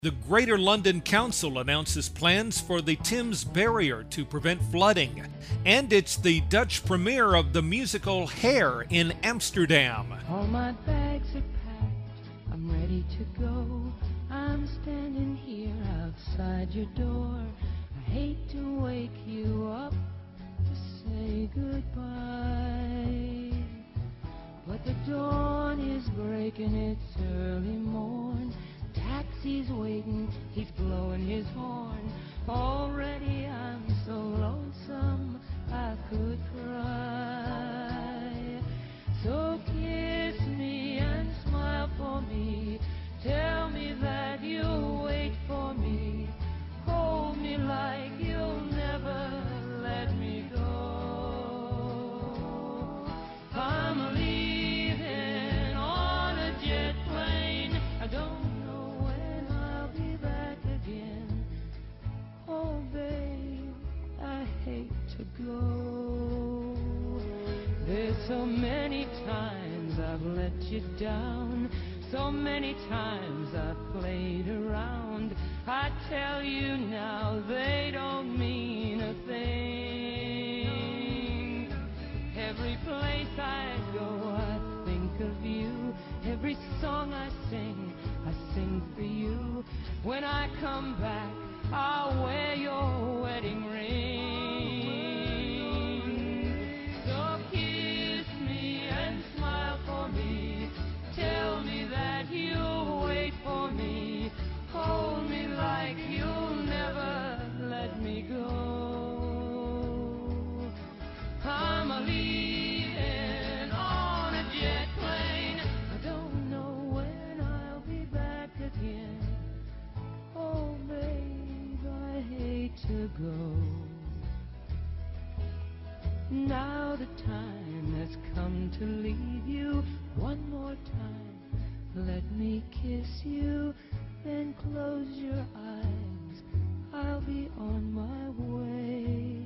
The Greater London Council announces plans for the Thames Barrier to prevent flooding. And it's the Dutch premiere of the musical Hair in Amsterdam. All my bags are packed, I'm ready to go. I'm standing here outside your door. I hate to wake you up to say goodbye, but the dawn is breaking, it's early morn. Taxi's waiting, he's blowing his horn. Already I'm so lonesome I could cry. So kiss me and smile for me. Tell me that you'll wait for me. Hold me like you'll never let me go. I'm leaving on a jet plane. I don't go. There's so many times I've let you down, so many times I've played around. I tell you now they don't mean a thing. Every place I go I think of you. Every song I sing for you. When I come back I'll wear your wedding ring. Tell me that you'll wait for me. Hold me like you'll never let me go. I'm leaving on a jet plane. I don't know when I'll be back again. Oh, babe, I hate to go. Now the time has come to leave you. One more time, let me kiss you, then close your eyes, I'll be on my way.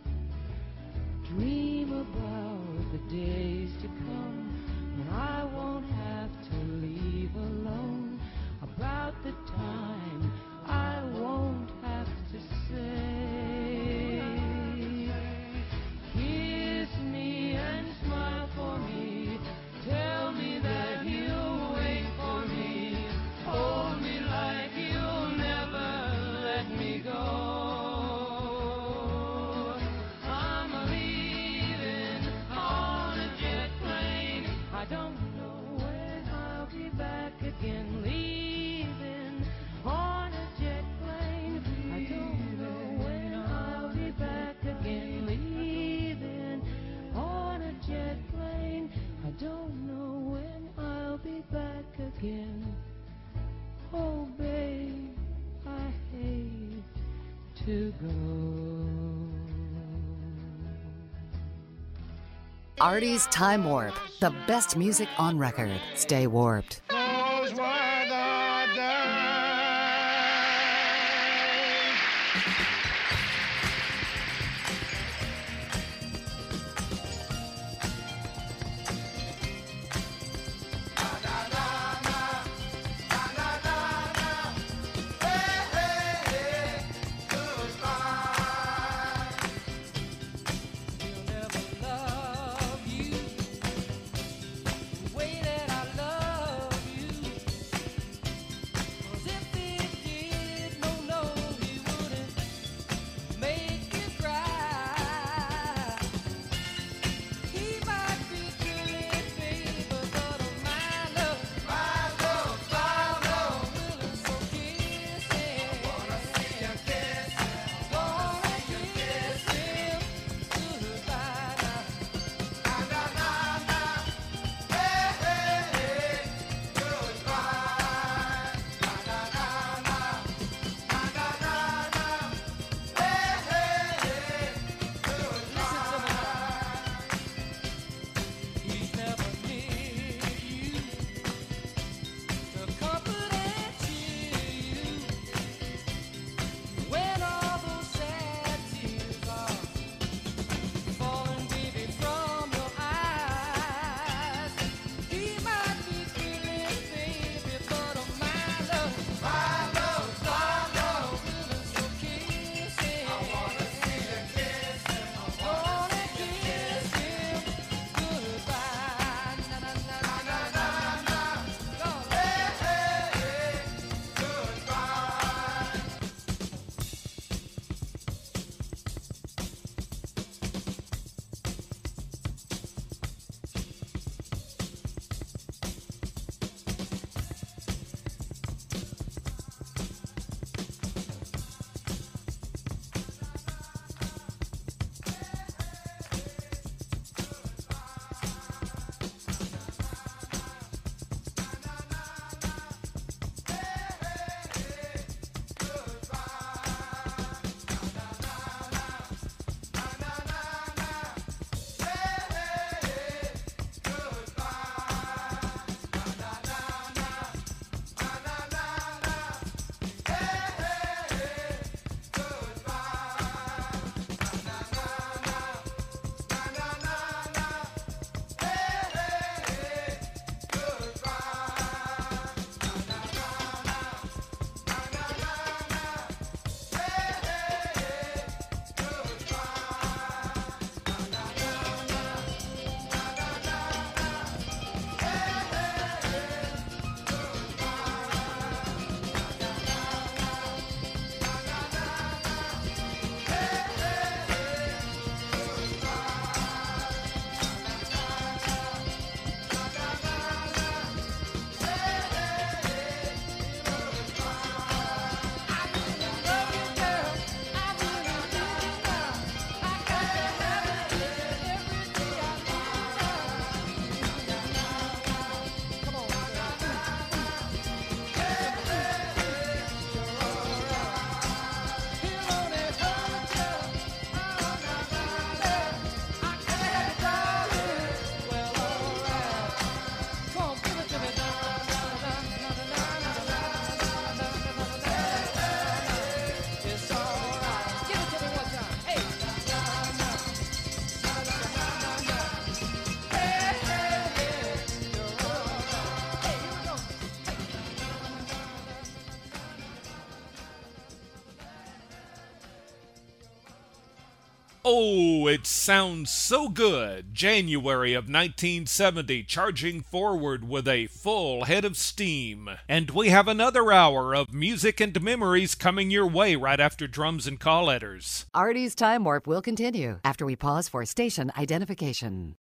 Dream about the days to come, when I won't have to leave alone, about the time I won't have to say. Kiss me and smile for me. Tell me that you'll wait for me. Hold me like you'll never let me go. I'm leaving on a jet plane. I don't know when I'll be back again. Leaving on a jet plane. I don't know when I'll be back again. Leaving on a jet plane. I don't know when I'll be back again. Oh, babe, I hate to go. Artie's Time Warp, the best music on record. Stay warped. Those were the days. Oh, it sounds so good. January of 1970, charging forward with a full head of steam. And we have another hour of music and memories coming your way right after Drums and Call Letters. Artie's Time Warp will continue after we pause for station identification.